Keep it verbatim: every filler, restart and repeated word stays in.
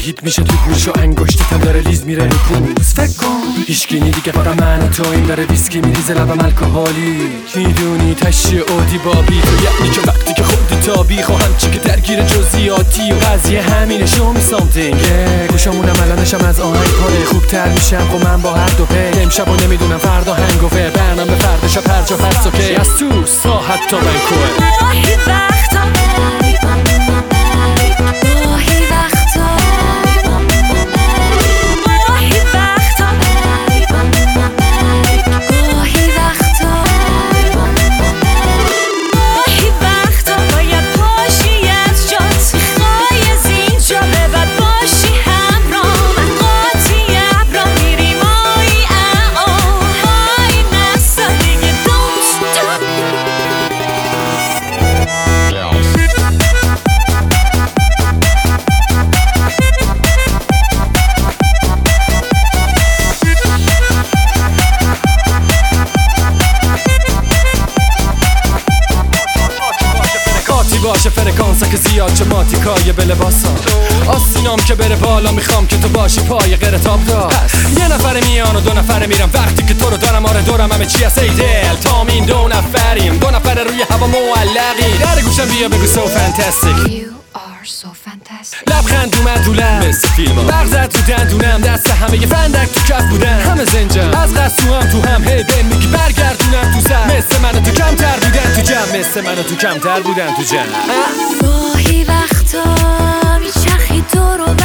هیت میشه تو گوش و انگشتتم داره لیز میره رو پوز. فکر کن هیچکی نی دیگه فقط من و تو، این داره ویسکی میریزه لبم الکلی. میدونی تشی اودی بابی تو یعنی که وقتی که خودی تابی خواهم چی که درگیر جزئیاتی و قضیه همینه. show me something yeah. گوشامونم الانشم از آهنگ پاره خوبتر میشم خب من با هر دو پی. امشب و نمیدونم فردا هنگوور برنامه فردا شب هر جا فرس اوکی. از تو ساحت تا بنکوه گاهی وقتا گاهی وقتا گاهی وقتا گاهی وقتا گاهی وقتا باید پاشی از جات میخوای از اینجا به بعد باشی همراه من قاطی ابرا میریم آی اعا آی نسا دیگه don't stop. باشه فرکانسا که زیاد چه ماتیکای به لباسا آستینام که بره بالا میخوام که تو باشی پای غیر تاب دار. یه نفر میان و دو نفر میرم وقتی که تو رو دارم آره دورم همه چی هست ای دل تامین دو نفریم دو نفر روی هوا معلقی در گوشم بیا بگو so fantastic. You are so fantastic. لبخند اومد تو لب مثل فیلم ها مغزت تو دندونم دست همه یه فندک تو کف بودن همه زنجان از قصو هم تو هم هی بین میگی برگردونم تو سر مثل منو تو کمتر بودن تو جمع مثل منو تو کمتر بودن تو جمع. گاهی وقتا میچرخی تو رو